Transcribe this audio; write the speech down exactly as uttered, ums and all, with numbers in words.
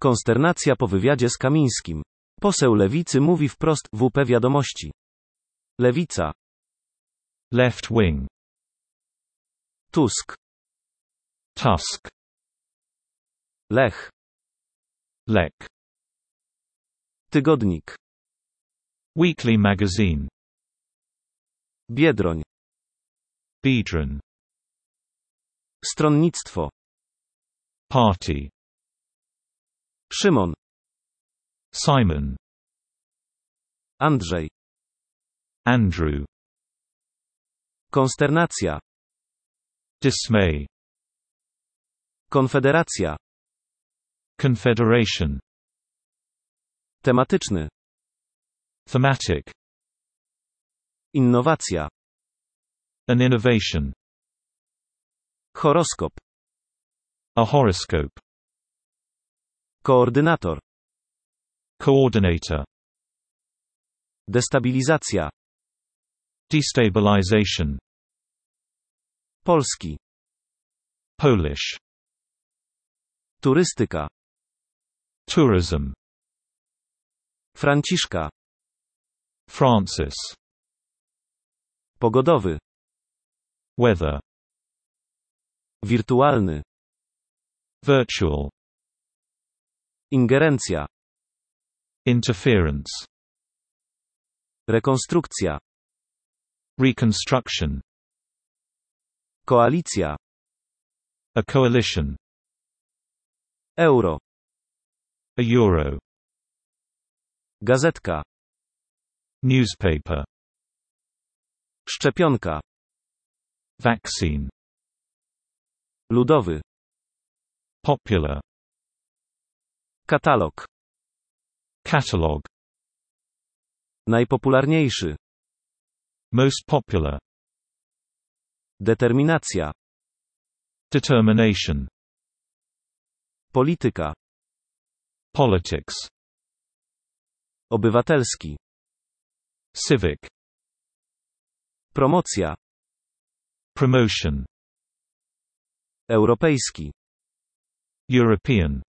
Konsternacja po wywiadzie z Kamińskim. Poseł Lewicy mówi wprost w W P Wiadomości. Lewica. Left wing. Tusk. Tusk. Lech. Lech. Tygodnik. Weekly magazine. Biedroń. Biedron. Stronnictwo. Party. Szymon. Simon. Andrzej. Andrew. Konsternacja. Dismay. Konfederacja. Confederation. Tematyczny. Thematic. Innowacja. An innovation. Horoskop. A horoscope. Koordynator. Coordinator. Destabilizacja. Destabilization. Polski. Polish. Turystyka. Tourism. Franciszka. Francis. Pogodowy. Weather. Wirtualny. Virtual. Ingerencja. Interference. Rekonstrukcja. Reconstruction. Koalicja. A coalition. Euro. A euro. Gazetka. Newspaper. Szczepionka. Vaccine. Ludowy. Popular. Katalog. Catalog. Najpopularniejszy. Most popular. Determinacja. Determination. Polityka. Politics. Obywatelski. Civic. Promocja. Promotion. Europejski. European.